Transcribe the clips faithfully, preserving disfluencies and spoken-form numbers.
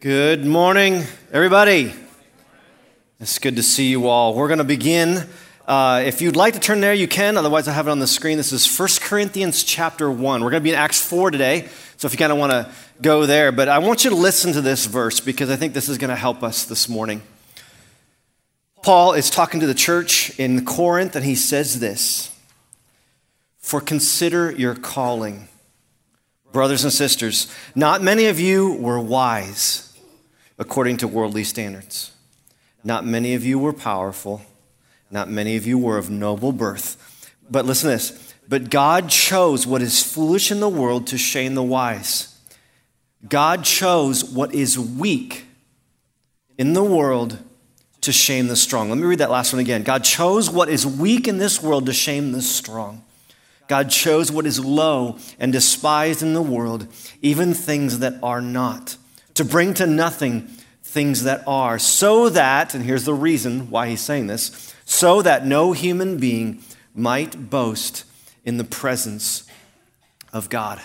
Good morning, everybody. It's good to see you all. We're going to begin. Uh, if you'd like to turn there, you can. Otherwise, I have it on the screen. This is First Corinthians chapter one. We're going to be in Acts four today, so if you kind of want to go there. But I want you to listen to this verse because I think this is going to help us this morning. Paul is talking to the church in Corinth, and he says this: "For consider your calling, brothers and sisters. Not many of you were wise according to worldly standards. Not many of you were powerful. Not many of you were of noble birth. But listen to this. But God chose what is foolish in the world to shame the wise. God chose what is weak in the world to shame the strong." Let me read that last one again. God chose what is weak in this world to shame the strong. God chose what is low and despised in the world, even things that are not, to bring to nothing things that are, so that, and here's the reason why he's saying this, so that no human being might boast in the presence of God.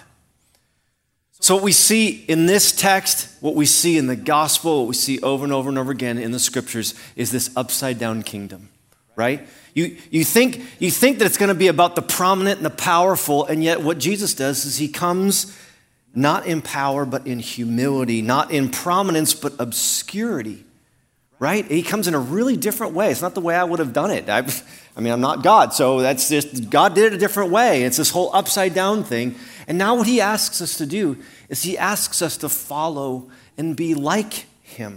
So what we see in this text, what we see in the gospel, what we see over and over and over again in the scriptures is this upside down kingdom, right? You, you, think, you think that it's going to be about the prominent and the powerful, and yet what Jesus does is he comes not in power, but in humility, not in prominence, but obscurity, right? He comes in a really different way. It's not the way I would have done it. I, I mean, I'm not God, so that's just, God did it a different way. It's this whole upside down thing. And now what he asks us to do is he asks us to follow and be like him.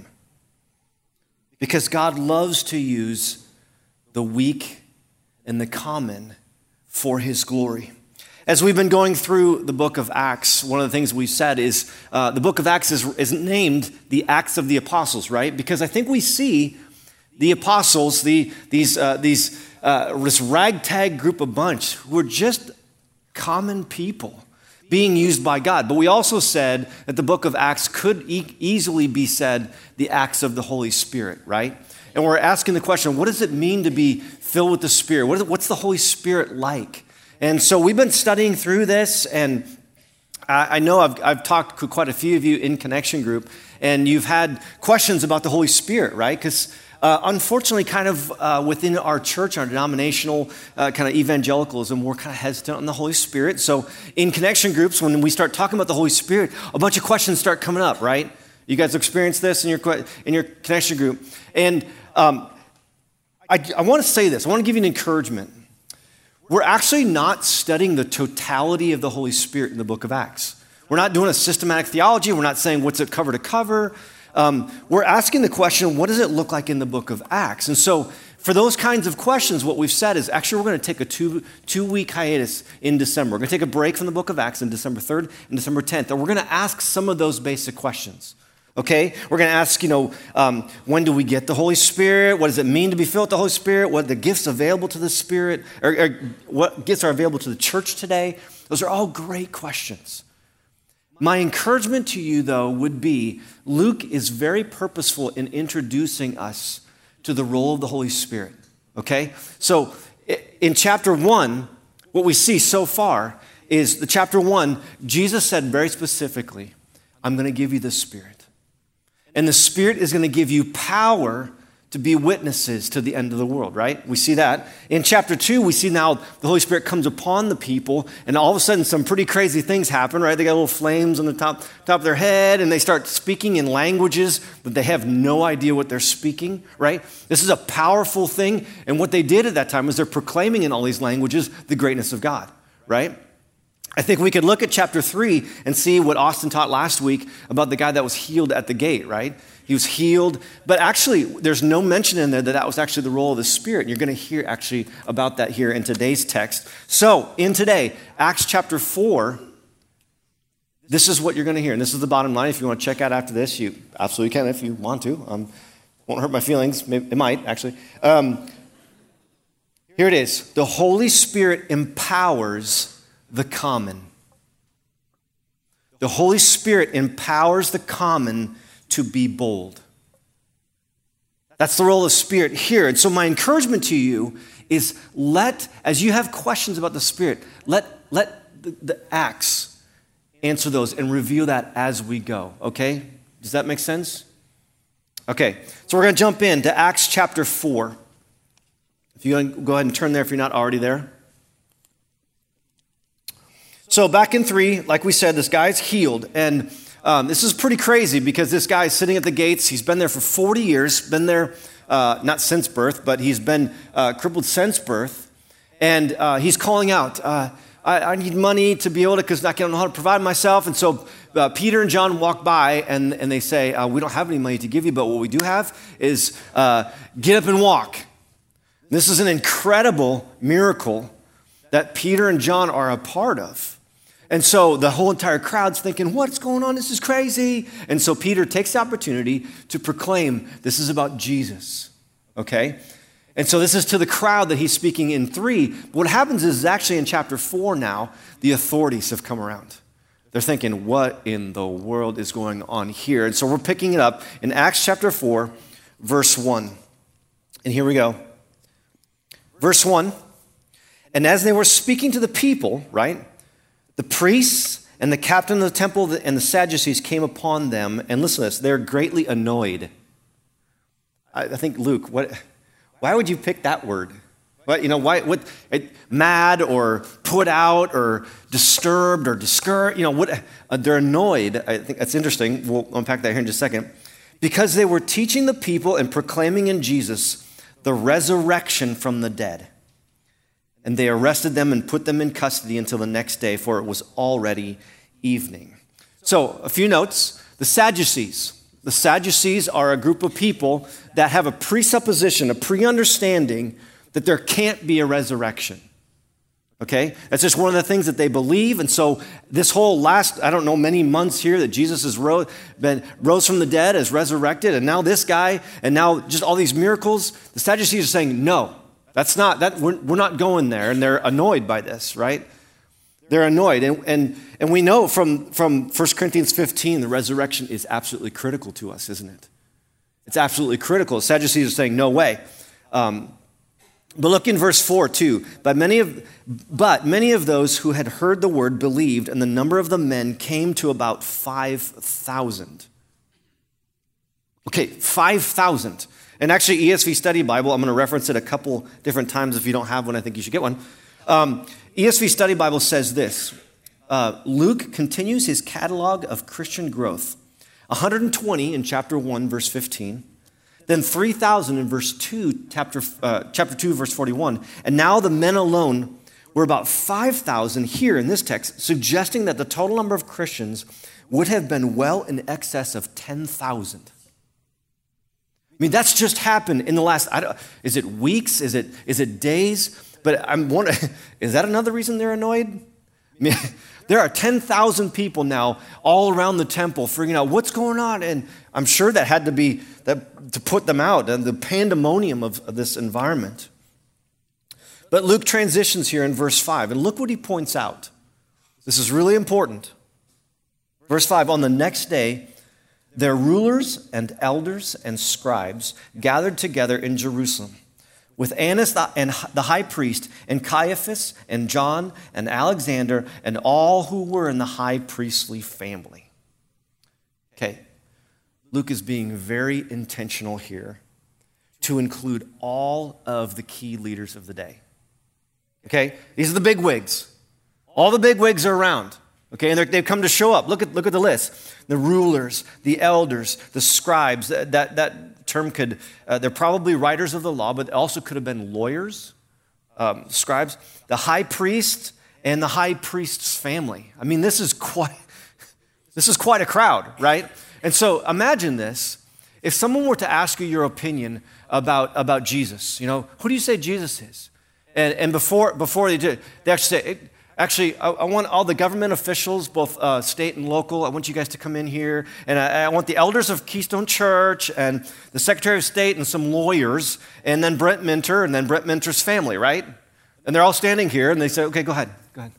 Because God loves to use the weak and the common for his glory. As we've been going through the book of Acts, one of the things we've said is uh, the book of Acts is, is named the Acts of the Apostles, right? Because I think we see the apostles, the, these, uh, these, uh, this ragtag group of bunch who are just common people being used by God. But we also said that the book of Acts could e- easily be said the Acts of the Holy Spirit, right? And we're asking the question, what does it mean to be filled with the Spirit? What is, what's the Holy Spirit like? And so we've been studying through this, and I, I know I've, I've talked to quite a few of you in Connection Group, and you've had questions about the Holy Spirit, right? Because uh, unfortunately, kind of uh, within our church, our denominational uh, kind of evangelicalism, we're kind of hesitant on the Holy Spirit. So in Connection Groups, when we start talking about the Holy Spirit, a bunch of questions start coming up, right? You guys experienced this in your in your Connection Group. And um, I, I want to say this. I want to give you an encouragement. We're actually not studying the totality of the Holy Spirit in the book of Acts. We're not doing a systematic theology. We're not saying what's it cover to cover. Um, we're asking the question, what does it look like in the book of Acts? And so for those kinds of questions, what we've said is actually we're going to take a two, two-week hiatus in December. We're going to take a break from the book of Acts on December third and December tenth. And we're going to ask some of those basic questions. Okay, we're going to ask, you know, um, when do we get the Holy Spirit? What does it mean to be filled with the Holy Spirit? What are the gifts available to the Spirit? Or, or what gifts are available to the church today? Those are all great questions. My encouragement to you, though, would be Luke is very purposeful in introducing us to the role of the Holy Spirit. Okay, so in chapter one, what we see so far is the chapter one, Jesus said very specifically, I'm going to give you the Spirit. And the Spirit is going to give you power to be witnesses to the end of the world, right? We see that. In chapter two, we see now the Holy Spirit comes upon the people, and all of a sudden some pretty crazy things happen, right? They got little flames on the top, top of their head, and they start speaking in languages that they have no idea what they're speaking, right? This is a powerful thing, and what they did at that time was they're proclaiming in all these languages the greatness of God, right? I think we could look at chapter three and see what Austin taught last week about the guy that was healed at the gate, right? He was healed, but actually there's no mention in there that that was actually the role of the Spirit. And you're going to hear actually about that here in today's text. So in today, Acts chapter four, this is what you're going to hear. And this is the bottom line. If you want to check out after this, you absolutely can if you want to. Um, won't hurt my feelings. Maybe, it might, actually. Um, here it is. The Holy Spirit empowers the common. The Holy Spirit empowers the common to be bold. That's the role of the Spirit here. And so my encouragement to you is let, as you have questions about the Spirit, let, let the, the Acts answer those and reveal that as we go, okay? Does that make sense? Okay, so we're going to jump into Acts chapter four. If you go ahead and turn there if you're not already there. So back in three, like we said, this guy's healed. And um, this is pretty crazy because this guy's sitting at the gates. He's been there for forty years, been there uh, not since birth, but he's been uh, crippled since birth. And uh, he's calling out, uh, I, I need money to be able to, because I don't know how to provide myself. And so uh, Peter and John walk by and, and they say, uh, we don't have any money to give you, but what we do have is uh, get up and walk. This is an incredible miracle that Peter and John are a part of. And so the whole entire crowd's thinking, what's going on? This is crazy. And so Peter takes the opportunity to proclaim this is about Jesus, okay? And so this is to the crowd that he's speaking in three. But what happens is actually in chapter four now, the authorities have come around. They're thinking, what in the world is going on here? And so we're picking it up in Acts chapter four, verse one. And here we go. Verse one, and as they were speaking to the people, right, the priests and the captain of the temple and the Sadducees came upon them, and listen to this, they're greatly annoyed. I, I think, Luke, what... Why would you pick that word? What, you know, why, what, it, mad or put out or disturbed or discouraged, you know, what, uh, they're annoyed. I think that's interesting. We'll unpack that here in just a second. Because they were teaching the people and proclaiming in Jesus the resurrection from the dead. And they arrested them and put them in custody until the next day, for it was already evening. So, a few notes. The Sadducees. The Sadducees are a group of people that have a presupposition, a pre-understanding that there can't be a resurrection. Okay? That's just one of the things that they believe. And so this whole last, I don't know, many months here that Jesus has rose, been, rose from the dead, is resurrected, and now this guy, and now just all these miracles, the Sadducees are saying, no, that's not, that we're, we're not going there. And they're annoyed by this, right? They're annoyed. And, and, and we know from, from First Corinthians fifteen, the resurrection is absolutely critical to us, isn't it? It's absolutely critical. The Sadducees are saying, no way. Um, but look in verse four, too. But many, of, but many of those who had heard the word believed, and the number of the men came to about five thousand. Okay, five thousand. And actually, E S V Study Bible, I'm going to reference it a couple different times. If you don't have one, I think you should get one. Um, E S V Study Bible says this. Uh, Luke continues his catalog of Christian growth. one hundred twenty in chapter one, verse fifteen. Then three thousand in verse two, chapter, uh, chapter two, verse forty-one. And now the men alone were about five thousand here in this text, suggesting that the total number of Christians would have been well in excess of ten thousand. I mean, that's just happened in the last, I don't, is it weeks? Is it, is it days? But I'm wondering, is that another reason they're annoyed? I mean, there are ten thousand people now all around the temple figuring out what's going on. And I'm sure that had to be that, to put them out, and the pandemonium of, of this environment. But Luke transitions here in verse five, and look what he points out. This is really important. Verse five, on the next day, their rulers and elders and scribes gathered together in Jerusalem, with Annas and the high priest, and Caiaphas, and John, and Alexander, and all who were in the high priestly family. Okay, Luke is being very intentional here to include all of the key leaders of the day. Okay, these are the bigwigs. All the bigwigs are around. Okay, and they've come to show up. Look at look at the list. The rulers, the elders, the scribes. That that, that term could, uh, they're probably writers of the law, but also could have been lawyers, um, scribes. The high priest and the high priest's family. I mean, this is quite, this is quite a crowd, right? And so imagine this. If someone were to ask you your opinion about, about Jesus, you know, who do you say Jesus is? And, and before, before they did, they actually say, Actually, I, I want all the government officials, both uh, state and local, I want you guys to come in here. And I, I want the elders of Keystone Church and the Secretary of State and some lawyers, and then Brent Minter and then Brent Minter's family, right? And they're all standing here, and they say, okay, go ahead, go ahead.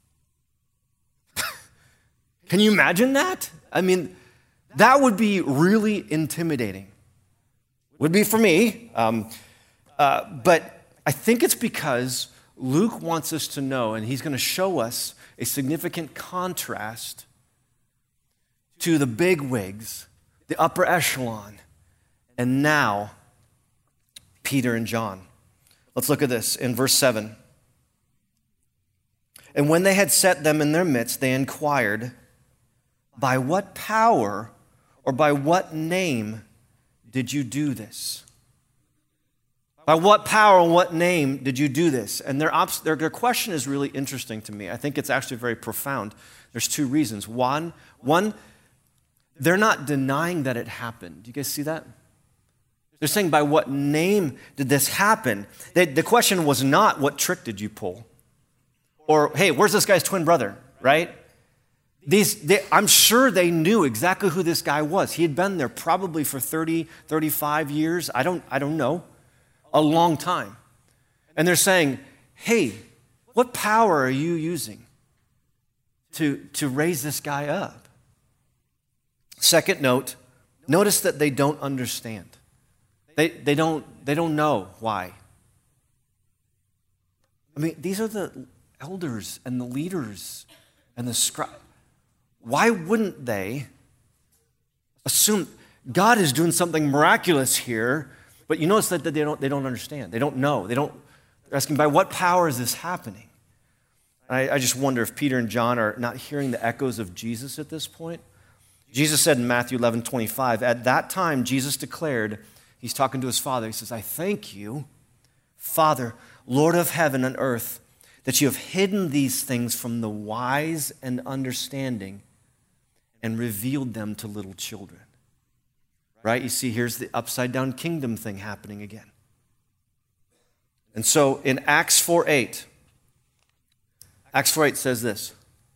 Can you imagine that? I mean, that would be really intimidating. Would be for me. Um, uh, but I think it's because Luke wants us to know, and he's going to show us a significant contrast to the bigwigs the upper echelon, and now Peter and John. Let's look at this in verse seven. And when they had set them in their midst, they inquired, by what power or by what name did you do this? By what power and what name did you do this? And their, obs- their, their question is really interesting to me. I think it's actually very profound. There's two reasons. One, one, they're not denying that it happened. Do you guys see that? They're saying, by what name did this happen? They, the question was not, what trick did you pull? Or, hey, where's this guy's twin brother, right? These, they, I'm sure they knew exactly who this guy was. He had been there probably for thirty, thirty-five years. I don't, I don't know. A long time. And they're saying, hey, what power are you using to, to raise this guy up? Second note, notice that they don't understand. They, they, don't, they don't know why. I mean, these are the elders and the leaders and the scribes. Why wouldn't they assume God is doing something miraculous here? But you notice that they don't, they don't understand. They don't know. They don't, they're asking, by what power is this happening? I, I just wonder if Peter and John are not hearing the echoes of Jesus at this point. Jesus said in Matthew eleven twenty-five, at that time Jesus declared, he's talking to his Father, he says, I thank you, Father, Lord of heaven and earth, that you have hidden these things from the wise and understanding and revealed them to little children. Right? You see, here's the upside down kingdom thing happening again. And so in Acts four eight, Acts four eight says this.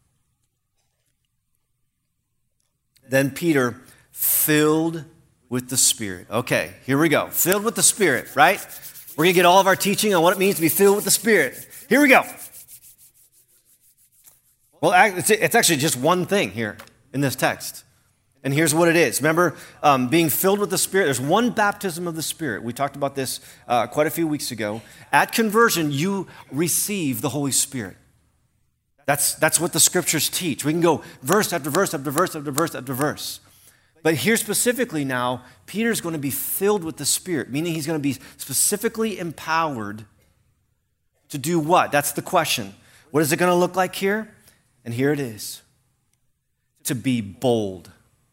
Then Peter, filled with the Spirit. Okay, here we go. Filled with the Spirit, right? We're going to get all of our teaching on what it means to be filled with the Spirit. Here we go. Well, it's actually just one thing here in this text. And here's what it is. Remember, um, being filled with the Spirit, there's one baptism of the Spirit. We talked about this uh, quite a few weeks ago. At conversion, you receive the Holy Spirit. That's, that's what the scriptures teach. We can go verse after verse after verse after verse after verse. But here specifically now, Peter's going to be filled with the Spirit, meaning he's going to be specifically empowered to do what? That's the question. What is it going to look like here? And here it is. To be bold.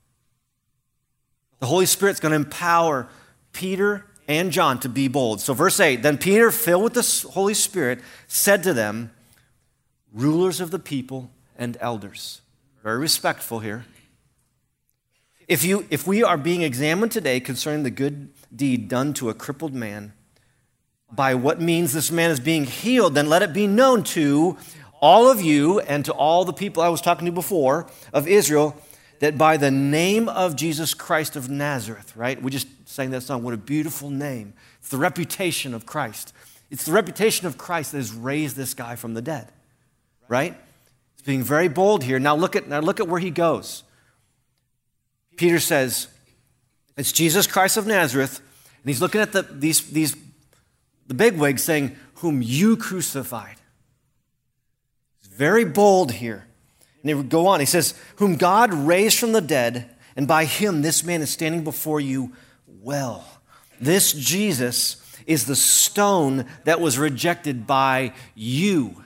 The Holy Spirit's going to empower Peter and John to be bold. So verse eight, then Peter, filled with the Holy Spirit, said to them, rulers of the people and elders. Very respectful here. If you, if we are being examined today concerning the good deed done to a crippled man, by what means this man is being healed, then let it be known to all of you and to all the people I was talking to before of Israel, that by the name of Jesus Christ of Nazareth, right? We just sang that song, what a beautiful name. It's the reputation of Christ. It's the reputation of Christ that has raised this guy from the dead, right? It's being very bold here. Now look at, now look at where he goes. Peter says, it's Jesus Christ of Nazareth, and he's looking at the, these, these, the bigwigs saying, whom you crucified. He's very bold here. And he would go on. He says, whom God raised from the dead, and by him this man is standing before you well. This Jesus is the stone that was rejected by you.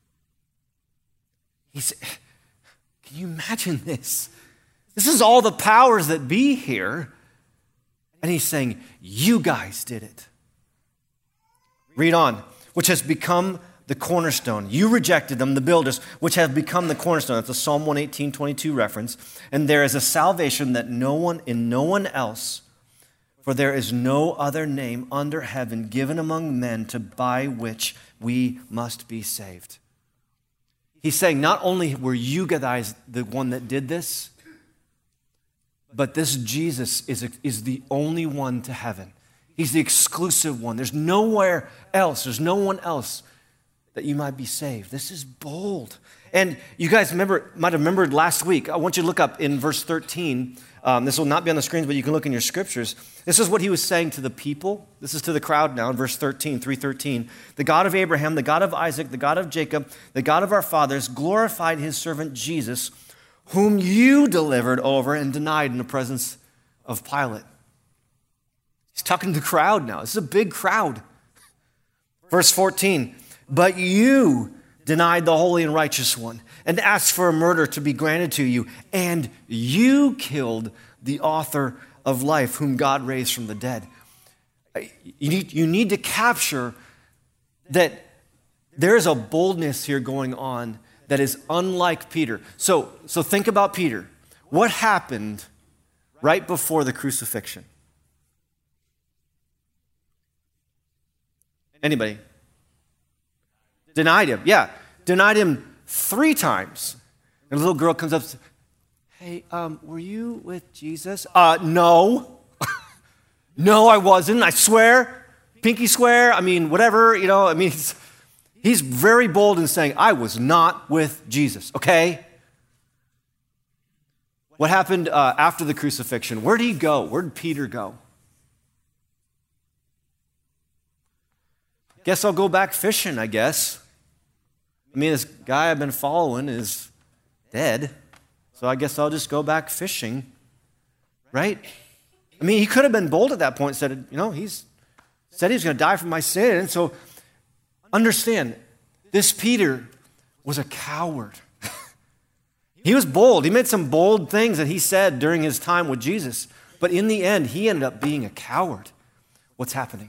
He said, can you imagine this? This is all the powers that be here. And he's saying, you guys did it. Read on. Which has become the cornerstone. You rejected them, the builders, which have become the cornerstone. That's a Psalm one eighteen twenty-two reference. And there is a salvation that no one in no one else, for there is no other name under heaven given among men to by which we must be saved. He's saying not only were you guys the one that did this, but this Jesus is, a, is the only one to heaven. He's the exclusive one. There's nowhere else. There's no one else that you might be saved. This is bold. And you guys remember, might have remembered last week. I want you to look up in verse thirteen. Um, this will not be on the screens, but you can look in your scriptures. This is what he was saying to the people. This is to the crowd now in verse thirteen, three thirteen. The God of Abraham, the God of Isaac, the God of Jacob, the God of our fathers, glorified his servant Jesus, whom you delivered over and denied in the presence of Pilate. He's talking to the crowd now. This is a big crowd. Verse fourteen, but you denied the holy and righteous one and asked for a murder to be granted to you, and you killed the author of life, whom God raised from the dead. You need, you need to capture that there is a boldness here going on that is unlike Peter. So, so think about Peter. What happened right before the crucifixion? Anybody? Denied him. Yeah, denied him three times. And a little girl comes up and says, hey, um, were you with Jesus? Uh, no. No, I wasn't. I swear. Pinky swear. I mean, whatever, you know, I mean, he's, he's very bold in saying, I was not with Jesus, okay? What happened uh, after the crucifixion? Where did he go? Where did Peter go? Guess I'll go back fishing, I guess. I mean, this guy I've been following is dead, so I guess I'll just go back fishing, right? I mean, he could have been bold at that point and said, you know, he's said he was going to die for my sin. And so understand, this Peter was a coward. He was bold. He made some bold things that he said during his time with Jesus. But in the end, he ended up being a coward. What's happening?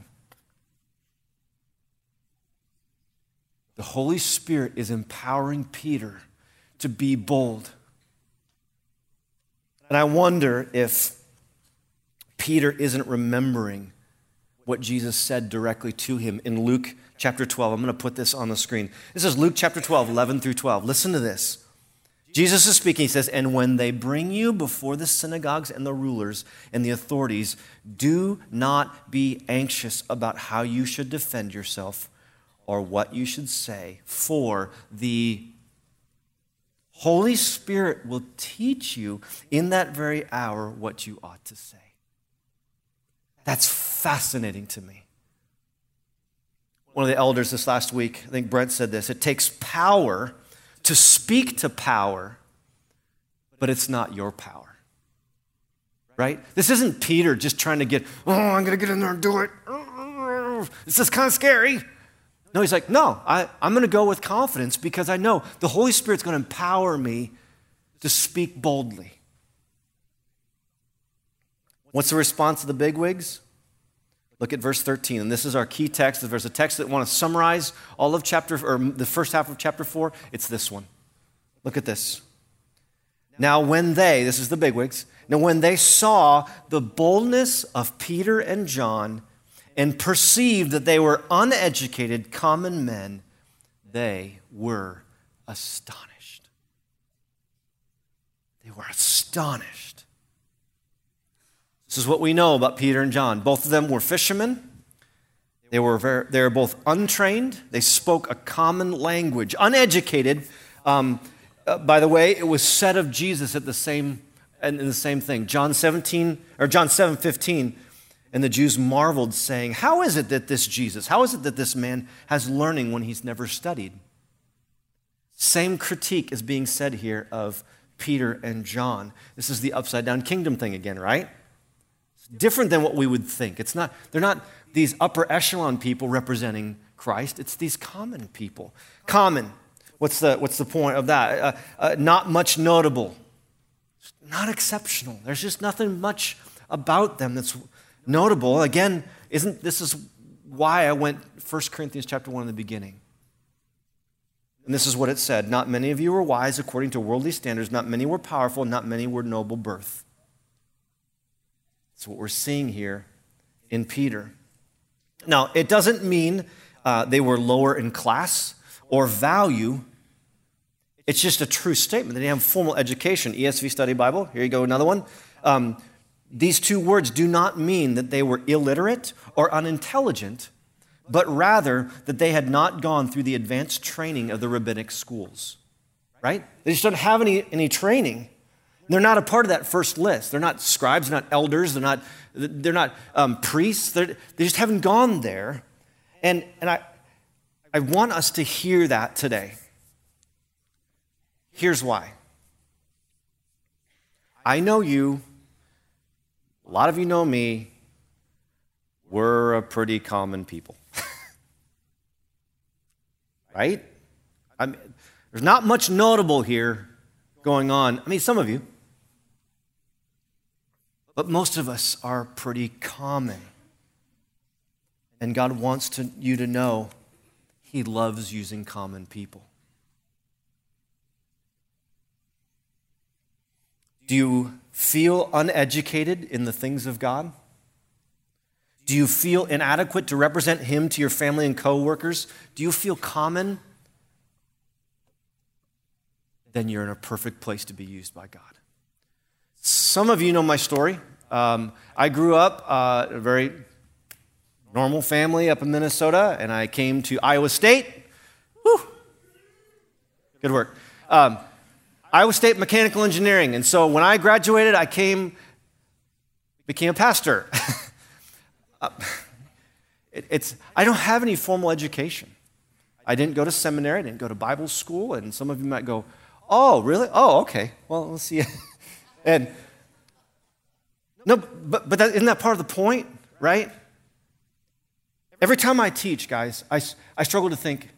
The Holy Spirit is empowering Peter to be bold. And I wonder if Peter isn't remembering what Jesus said directly to him in Luke chapter twelve. I'm going to put this on the screen. This is Luke chapter twelve, eleven through twelve. Listen to this. Jesus is speaking. He says, and when they bring you before the synagogues and the rulers and the authorities, do not be anxious about how you should defend yourself or what you should say, for the Holy Spirit will teach you in that very hour what you ought to say. That's fascinating to me. One of the elders this last week, I think Brent said this, it takes power to speak to power, but it's not your power. Right? This isn't Peter just trying to get, oh, I'm going to get in there and do it. This is kind of scary. No, he's like, no, I, I'm going to go with confidence because I know the Holy Spirit's going to empower me to speak boldly. What's the response of the bigwigs? Look at verse thirteen, and this is our key text. If there's a text that want to summarize all of chapter, or the first half of chapter four, it's this one. Look at this. Now when they, this is the bigwigs, now when they saw the boldness of Peter and John and perceived that they were uneducated common men, they were astonished. They were astonished. This is what we know about Peter and John. Both of them were fishermen. They were, very, they were both untrained. They spoke a common language. Uneducated. Um, uh, by the way, it was said of Jesus at the same and the same thing. John seventeen or John seven fifteen, and the Jews marveled, saying, "How is it that this Jesus? How is it that this man has learning when he's never studied?" Same critique is being said here of Peter and John. This is the upside down kingdom thing again, right? Different than what we would think. It's not, they're not these upper echelon people representing Christ. It's these common people. Common. What's the, what's the point of that? Uh, uh, not much notable. Not exceptional. There's just nothing much about them that's notable. Again, isn't this is why I went First Corinthians chapter one in the beginning. And this is what it said. Not many of you were wise according to worldly standards. Not many were powerful. Not many were noble birth. That's what we're seeing here in Peter. Now, it doesn't mean uh, they were lower in class or value. It's just a true statement. They didn't have formal education. E S V Study Bible, here you go, another one. Um, these two words do not mean that they were illiterate or unintelligent, but rather that they had not gone through the advanced training of the rabbinic schools, right? They just don't have any, any training. They're not a part of that first list. They're not scribes, they're not elders, they're not, they're not um, priests. They're, they just haven't gone there. And, and I, I want us to hear that today. Here's why. I know you A lot of you know me. We're a pretty common people. Right? I mean, there's not much notable here going on. I mean, some of you. But most of us are pretty common. And God wants to, you to know He loves using common people. Do you feel uneducated in the things of God? Do you feel inadequate to represent Him to your family and coworkers? Do you feel common? Then you're in a perfect place to be used by God. Some of you know my story. Um, I grew up uh, in a very normal family up in Minnesota, and I came to Iowa State. Whew. Good work. Um, Iowa State Mechanical Engineering. And so when I graduated, I came, became a pastor. uh, it, it's I don't have any formal education. I didn't go to seminary. I didn't go to Bible school. And some of you might go, oh, really? Oh, okay. Well, let's see. and no, but but that, isn't that part of the point, right? Every time I teach, guys, I, I struggle to think,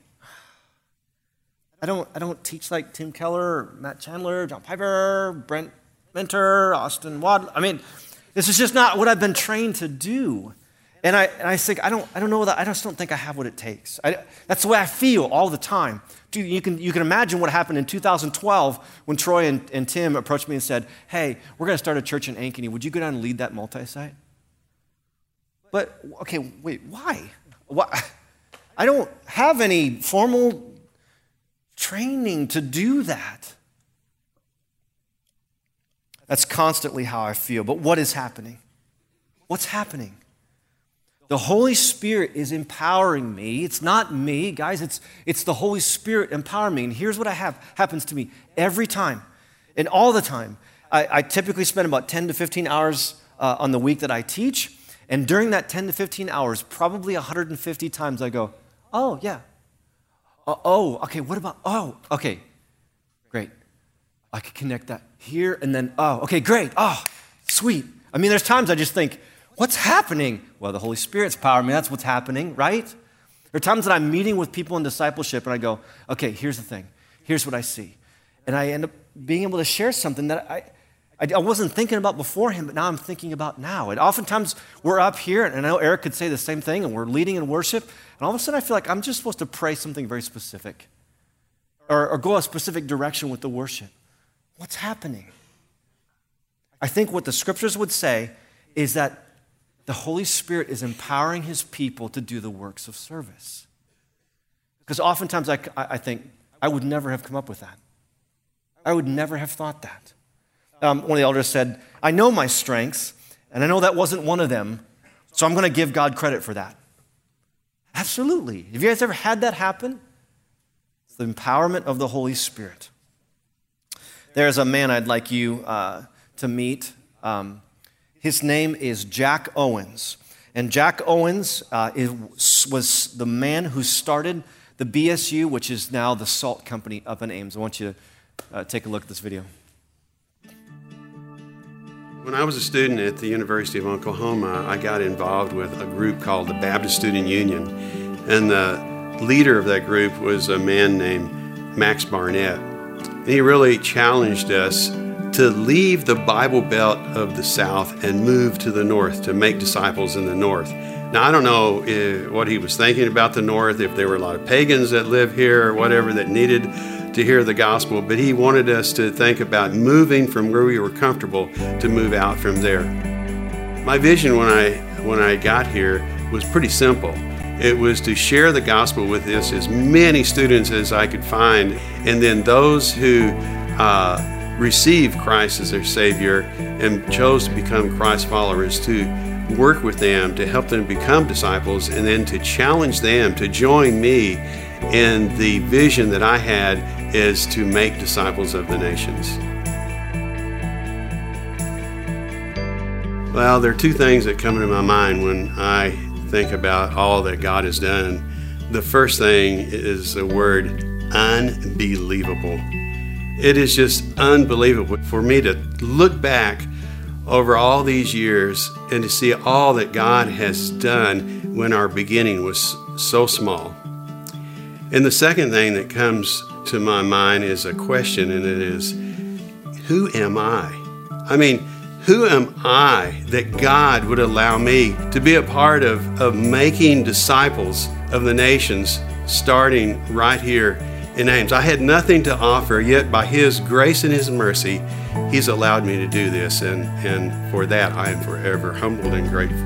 I don't I don't teach like Tim Keller, or Matt Chandler, John Piper, Brent Mentor, Austin Wad. I mean, this is just not what I've been trained to do. And I and I think I don't I don't know that I just don't think I have what it takes. I, that's the way I feel all the time. Dude, you can you can imagine what happened in two thousand twelve when Troy and, and Tim approached me and said, "Hey, we're going to start a church in Ankeny. Would you go down and lead that multi-site?" But okay, wait, why? Why? I don't have any formal training to do that. That's constantly how I feel. But what is happening? What's happening? The Holy Spirit is empowering me. It's not me, guys. It's, it's the Holy Spirit empowering me. And here's what I have happens to me every time and all the time. I, I typically spend about ten to fifteen hours uh, on the week that I teach. And during that ten to fifteen hours, probably one hundred fifty times I go, oh, yeah. Uh, oh, okay, what about, oh, okay, great. I could connect that here and then, oh, okay, great. Oh, sweet. I mean, there's times I just think, what's happening? Well, the Holy Spirit's powering me. That's what's happening, right? There are times that I'm meeting with people in discipleship and I go, okay, here's the thing. Here's what I see. And I end up being able to share something that I, I wasn't thinking about beforehand, but now I'm thinking about now. And oftentimes we're up here, and I know Eric could say the same thing, and we're leading in worship, and all of a sudden I feel like I'm just supposed to pray something very specific or, or go a specific direction with the worship. What's happening? I think what the scriptures would say is that the Holy Spirit is empowering His people to do the works of service. Because oftentimes I, I think, I would never have come up with that. I would never have thought that. Um, one of the elders said, I know my strengths, and I know that wasn't one of them, so I'm going to give God credit for that. Absolutely. Have you guys ever had that happen? It's the empowerment of the Holy Spirit. There's a man I'd like you uh, to meet. Um, his name is Jack Owens. And Jack Owens uh, is, was the man who started the B S U, which is now the Salt Company up in Ames. I want you to uh, take a look at this video. When I was a student at the University of Oklahoma, I got involved with a group called the Baptist Student Union. And the leader of that group was a man named Max Barnett. And he really challenged us to leave the Bible Belt of the South and move to the North to make disciples in the North. Now, I don't know if, what he was thinking about the North, if there were a lot of pagans that live here or whatever that needed to hear the gospel, but he wanted us to think about moving from where we were comfortable to move out from there. My vision when I when I got here was pretty simple. It was to share the gospel with this as many students as I could find, and then those who uh, received Christ as their Savior and chose to become Christ followers, to work with them to help them become disciples, and then to challenge them to join me in the vision that I had is to make disciples of the nations. Well, there are two things that come into my mind when I think about all that God has done. The first thing is the word unbelievable. It is just unbelievable for me to look back over all these years and to see all that God has done when our beginning was so small. And the second thing that comes to my mind is a question, and it is, who am I? I mean, who am I that God would allow me to be a part of, of making disciples of the nations starting right here in Ames? I had nothing to offer, yet by His grace and His mercy, He's allowed me to do this, and, and for that I am forever humbled and grateful.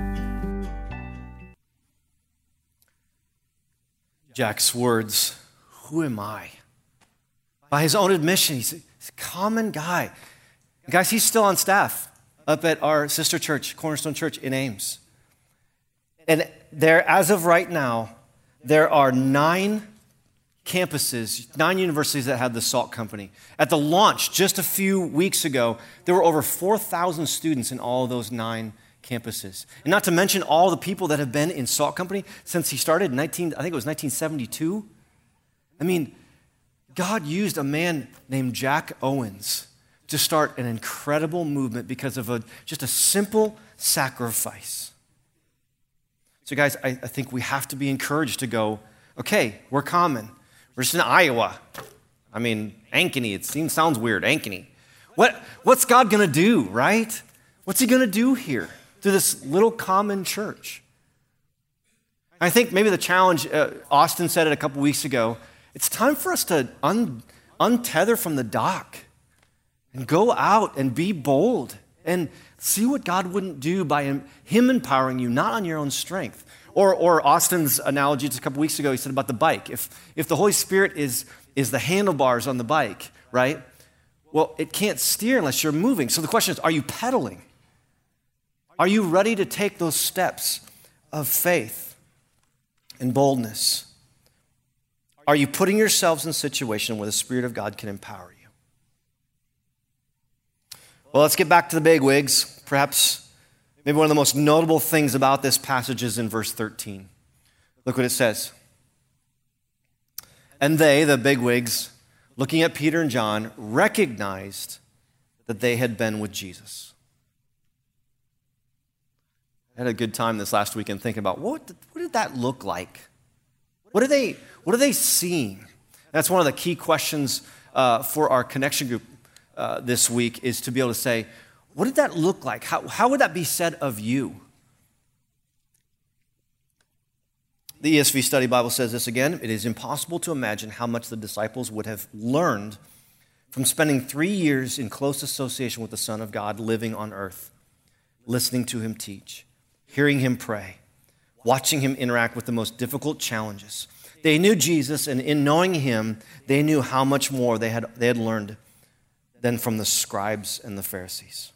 Jack's words, who am I? By his own admission, he's a, he's a common guy. And guys, he's still on staff up at our sister church, Cornerstone Church in Ames. And there, as of right now, there are nine campuses, nine universities that have the SALT company. At the launch just a few weeks ago, there were over four thousand students in all of those nine campuses. And not to mention all the people that have been in SALT company since he started in nineteen, I think it was nineteen seventy-two. I mean, God used a man named Jack Owens to start an incredible movement because of a, just a simple sacrifice. So guys, I, I think we have to be encouraged to go, okay, we're common. We're just in Iowa. I mean, Ankeny, it seems, sounds weird, Ankeny. What, what's God gonna do, right? What's He gonna do here through this little common church? I think maybe the challenge, uh, Austin said it a couple weeks ago, it's time for us to un, untether from the dock and go out and be bold and see what God wouldn't do by him, him empowering you, not on your own strength. Or, or Austin's analogy just a couple weeks ago, he said about the bike. If, if the Holy Spirit is, is the handlebars on the bike, right? Well, it can't steer unless you're moving. So the question is, are you pedaling? Are you ready to take those steps of faith and boldness? Are you putting yourselves in a situation where the Spirit of God can empower you? Well, let's get back to the bigwigs. Perhaps maybe one of the most notable things about this passage is in verse thirteen. Look what it says. And they, the bigwigs, looking at Peter and John, recognized that they had been with Jesus. I had a good time this last weekend thinking about what did, what did that look like? What are they, what are they seeing? That's one of the key questions uh, for our connection group uh, this week, is to be able to say, what did that look like? How, how would that be said of you? The E S V Study Bible says this again: it is impossible to imagine how much the disciples would have learned from spending three years in close association with the Son of God, living on earth, listening to Him teach, hearing Him pray, watching Him interact with the most difficult challenges. They knew Jesus, and in knowing Him, they knew how much more they had, they had learned than from the scribes and the Pharisees.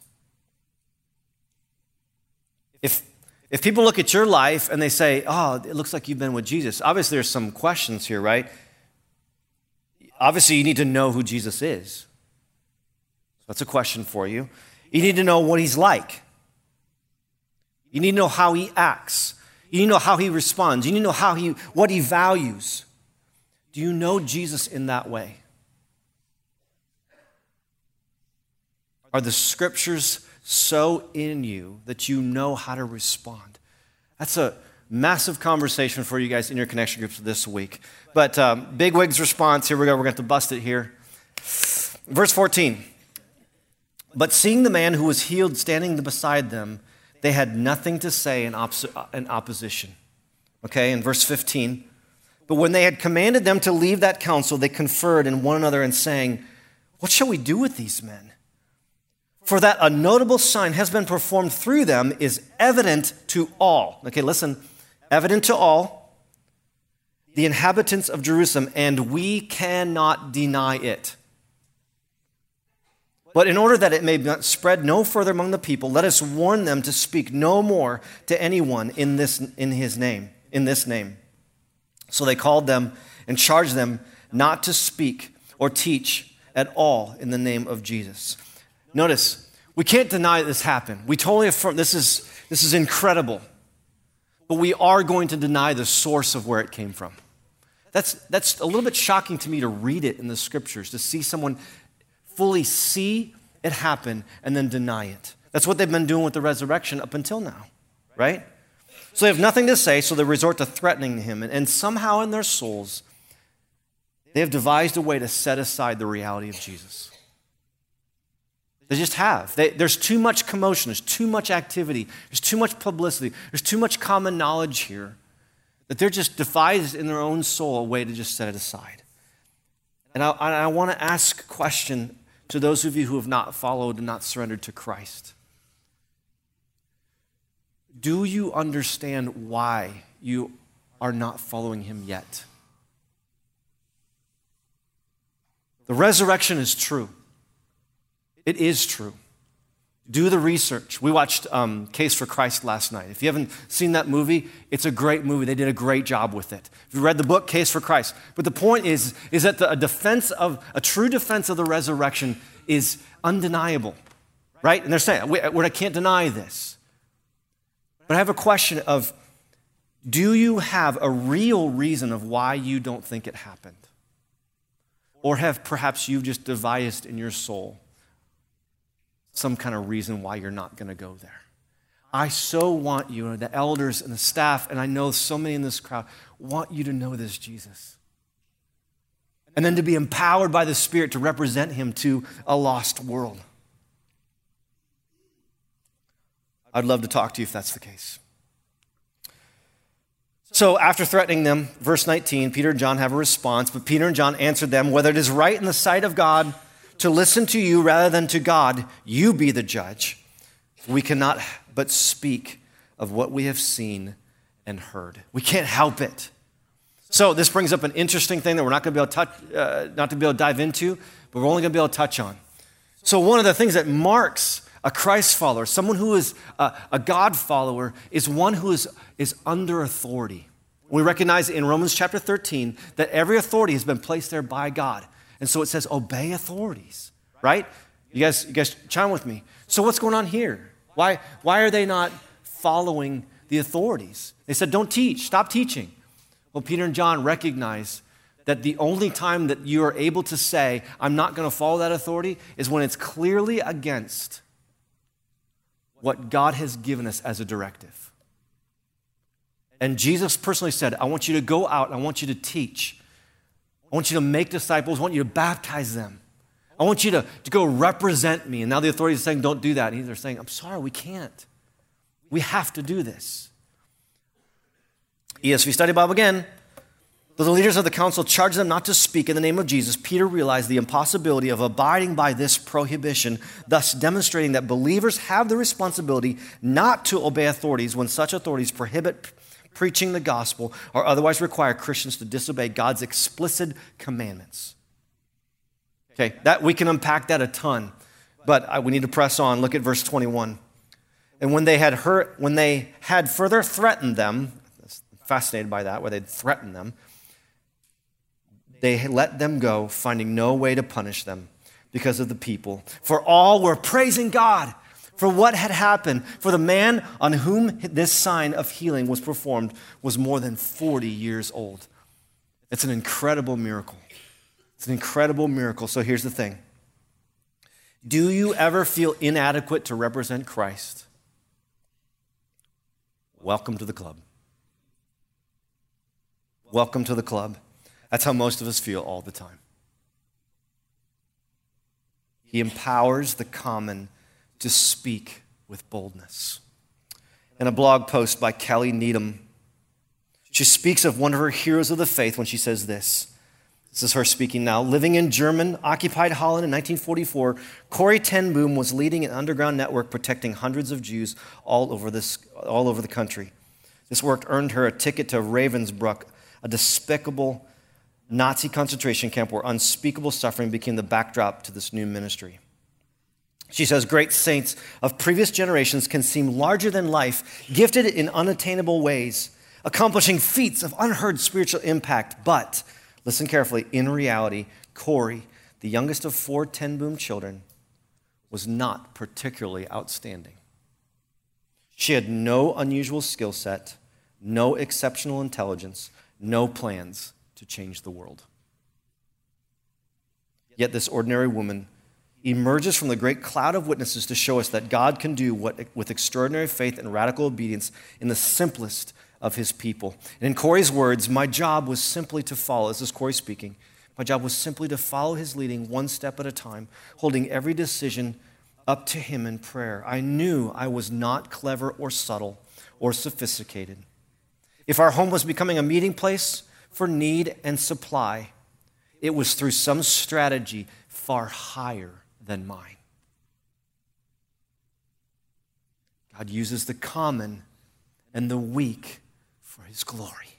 If, if people look at your life and they say, oh, it looks like you've been with Jesus, obviously there's some questions here, right? Obviously you need to know who Jesus is. That's a question for you. You need to know what He's like. You need to know how He acts. You need to know how He responds. You need to know how he, what He values. Do you know Jesus in that way? Are the Scriptures so in you that you know how to respond? That's a massive conversation for you guys in your connection groups this week. But um, bigwig's response, here we go, we're going to have to bust it here. Verse fourteen. But seeing the man who was healed standing beside them, they had nothing to say in, op- in opposition. Okay, in verse fifteen. But when they had commanded them to leave that council, they conferred in one another and saying, what shall we do with these men? For that a notable sign has been performed through them is evident to all. Okay, listen. Evident to all, the inhabitants of Jerusalem, and we cannot deny it. But in order that it may not spread no further among the people, let us warn them to speak no more to anyone in this in his name, in this name. So they called them and charged them not to speak or teach at all in the name of Jesus. Notice, we can't deny that this happened. We totally affirm this is this is incredible. But we are going to deny the source of where it came from. That's that's a little bit shocking to me to read it in the Scriptures, to see someone fully see it happen and then deny it. That's what they've been doing with the resurrection up until now, right? So they have nothing to say, so they resort to threatening him. And, and somehow in their souls, they have devised a way to set aside the reality of Jesus. They just have. They, there's too much commotion. There's too much activity. There's too much publicity. There's too much common knowledge here that they're just devised in their own soul a way to just set it aside. And I, I want to ask a question to those of you who have not followed and not surrendered to Christ. Do you understand why you are not following him yet? The resurrection is true. It is true. Do the research. We watched um, Case for Christ last night. If you haven't seen that movie, it's a great movie. They did a great job with it. If you read the book, Case for Christ. But the point is, is that the, a defense of, a true defense of the resurrection is undeniable, right? And they're saying, we, we can't deny this. But I have a question of, do you have a real reason of why you don't think it happened? Or have perhaps you just devised in your soul some kind of reason why you're not going to go there? I so want you, the elders and the staff, and I know so many in this crowd, want you to know this Jesus. And then to be empowered by the Spirit to represent him to a lost world. I'd love to talk to you if that's the case. So after threatening them, verse nineteen, Peter and John have a response, but Peter and John answered them, whether it is right in the sight of God to listen to you rather than to God, you be the judge. We cannot but speak of what we have seen and heard. We can't help it. So this brings up an interesting thing that we're not going to be able to touch, uh, not to be able to dive into, but we're only going to be able to touch on. So one of the things that marks a Christ follower, someone who is a, a God follower, is one who is, is under authority. We recognize in Romans chapter thirteen that every authority has been placed there by God. And so it says, obey authorities, right? You guys, you guys chime with me. So what's going on here? Why, why are they not following the authorities? They said, don't teach, stop teaching. Well, Peter and John recognize that the only time that you are able to say, I'm not going to follow that authority, is when it's clearly against what God has given us as a directive. And Jesus personally said, I want you to go out and I want you to teach. I want you to make disciples. I want you to baptize them. I want you to, to go represent me. And now the authorities are saying, don't do that. And they're saying, I'm sorry, we can't. We have to do this. E S V Study Bible again. Though the leaders of the council charged them not to speak in the name of Jesus, Peter realized the impossibility of abiding by this prohibition, thus demonstrating that believers have the responsibility not to obey authorities when such authorities prohibit preaching the gospel or otherwise require Christians to disobey God's explicit commandments. Okay, that we can unpack that a ton, but we need to press on. Look at verse twenty-one. And when they had heard, when they had further threatened them, fascinated by that, where they'd threatened them, they let them go, finding no way to punish them because of the people. For all were praising God for what had happened. For the man on whom this sign of healing was performed was more than forty years old. It's an incredible miracle. It's an incredible miracle. So here's the thing. Do you ever feel inadequate to represent Christ? Welcome to the club. Welcome to the club. That's how most of us feel all the time. He empowers the common to speak with boldness. In a blog post by Kelly Needham, she speaks of one of her heroes of the faith when she says this. This is her speaking now. Living in German-occupied Holland in nineteen forty-four, Corrie ten Boom was leading an underground network protecting hundreds of Jews all over, this, all over the country. This work earned her a ticket to Ravensbrück, a despicable Nazi concentration camp where unspeakable suffering became the backdrop to this new ministry. She says, great saints of previous generations can seem larger than life, gifted in unattainable ways, accomplishing feats of unheard spiritual impact. But, listen carefully, in reality, Corrie, the youngest of four ten Boom children, was not particularly outstanding. She had no unusual skill set, no exceptional intelligence, no plans to change the world. Yet this ordinary woman emerges from the great cloud of witnesses to show us that God can do what with extraordinary faith and radical obedience in the simplest of his people. And in Corey's words, my job was simply to follow. This is Corey speaking. My job was simply to follow his leading one step at a time, holding every decision up to him in prayer. I knew I was not clever or subtle or sophisticated. If our home was becoming a meeting place for need and supply, it was through some strategy far higher than mine. God uses the common and the weak for his glory.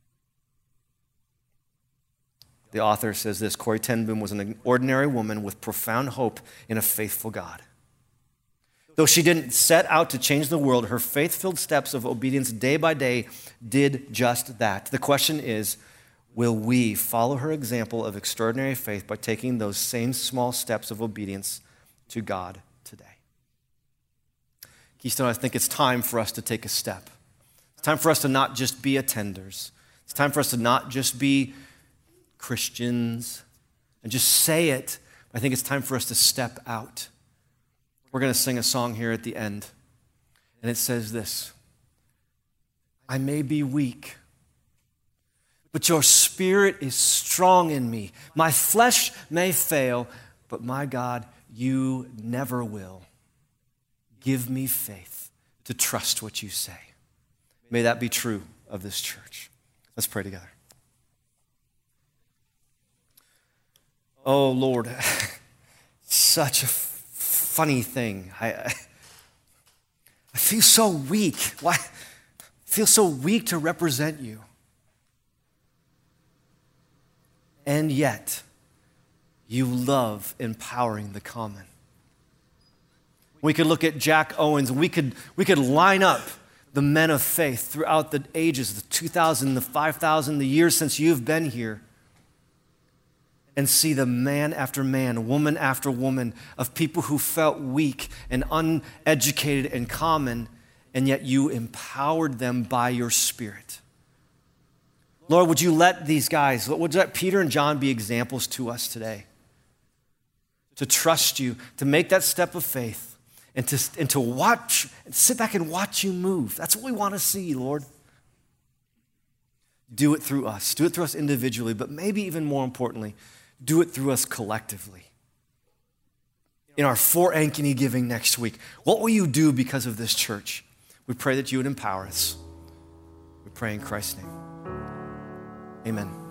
The author says this, Corrie ten Boom was an ordinary woman with profound hope in a faithful God. Though she didn't set out to change the world, her faith-filled steps of obedience day by day did just that. The question is, will we follow her example of extraordinary faith by taking those same small steps of obedience to God today? Keystone, I think it's time for us to take a step. It's time for us to not just be attenders. It's time for us to not just be Christians and just say it. I think it's time for us to step out. We're going to sing a song here at the end, and it says this: I may be weak, but your spirit is strong in me. My flesh may fail, but my God, you never will. Give me faith to trust what you say. May that be true of this church. Let's pray together. Oh, Lord, such a funny thing. I, I, I feel so weak. Why? I feel so weak to represent you. And yet, you love empowering the common. We could look at Jack Owens, and we could, we could line up the men of faith throughout the ages, the two thousand, the five thousand, the years since you've been here, and see the man after man, woman after woman of people who felt weak and uneducated and common, and yet you empowered them by your Spirit. Lord, would you let these guys, would you let Peter and John be examples to us today? To trust you, to make that step of faith, and to, and to watch, and sit back and watch you move. That's what we want to see, Lord. Do it through us. Do it through us individually, but maybe even more importantly, do it through us collectively. In our For Ankeny giving next week, what will you do because of this church? We pray that you would empower us. We pray in Christ's name. Amen.